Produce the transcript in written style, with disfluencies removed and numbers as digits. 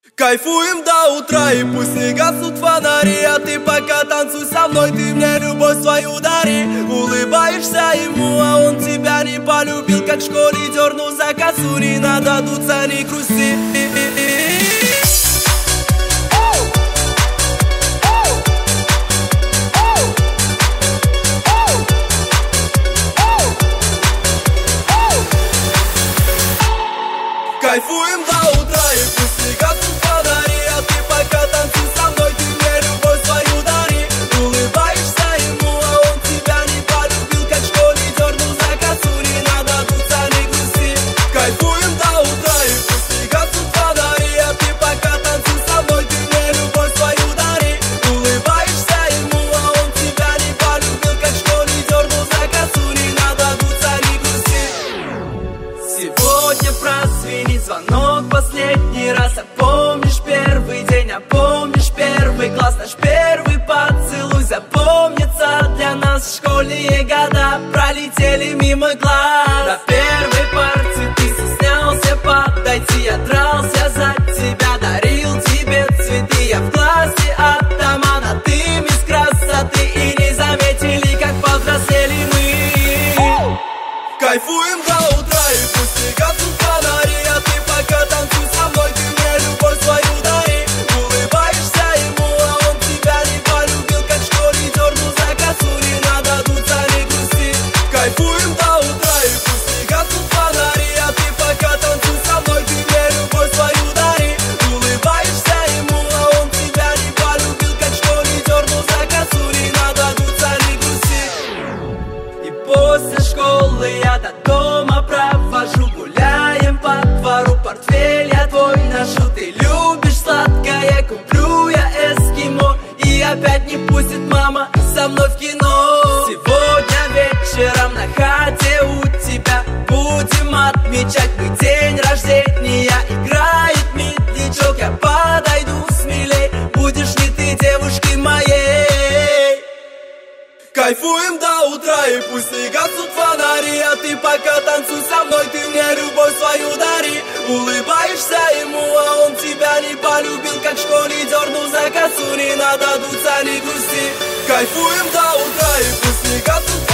Кайфуем до утра, и пусть не гаснут фонари. А ты пока танцуй со мной, ты мне любовь свою дари. Улыбаешься ему, а он тебя не полюбил. Как в школе дернул за косу, не надо дуться, не грусти. Кайфуем до утра, и пусть не гаснут фонари. А ты пока танцуй со мной, ты мне любовь свою дари. Улыбаешься ему, а он тебя не полюбил. Как в школе дернул за косу, не надо дуться, не грусти. Кайфуем до утра, и пусть не гаснут фонари. А ты пока танцуй со мной, ты мне любовь свою дари. Улыбаешься ему, а он тебя не полюбил. Как в школе дернул за косу, не надо дуться, не грусти. Сегодня прозвенит звонок последний раз. А помнишь первый день, а помнишь первый класс? Наш первый поцелуй запомнится для нас. Школьные года пролетели мимо глаз. До первой партии ты стеснялся подойти. Я дрался за тебя, дарил тебе цветы. Я в классе атаман, а ты мисс красоты. И не заметили, как повзрослели мы. Кайфуем до утра, и пусть не гаснут фонари. А ты пока танцуй со мной, ты мне любовь свою дари. Улыбаешься ему, а он тебя не полюбил. Как в школе дернул за косу, не надо дуться, не грусти. Кайфуем до утра, и пусть не гаснут фонари. А ты пока танцуй со мной, ты мне любовь свою дари. Улыбаешься ему, а он тебя не полюбил. Как в школе дернул за косу, не надо дуться, не грусти. И после школы я до дома провожу. Гуляем по двору, портфель я твой ношу. Ты любишь сладкое, куплю я эскимо. И опять не пустит мама со мной в кино. Сегодня вечером на хате у тебя будем отмечать мы день рождения. Играет медлячок, я подойду смелей. Будешь ли ты девушкой моей? Кайфуем до утра, и пусть не гаснут фонари. А ты пока танцуй со мной, ты мне любовь свою дари. Улыбаешься ему, а он тебя не полюбил. Как в школе дернул за косу, не надо дуться, не грусти. Кайфуем до утра, и пусть не гаснут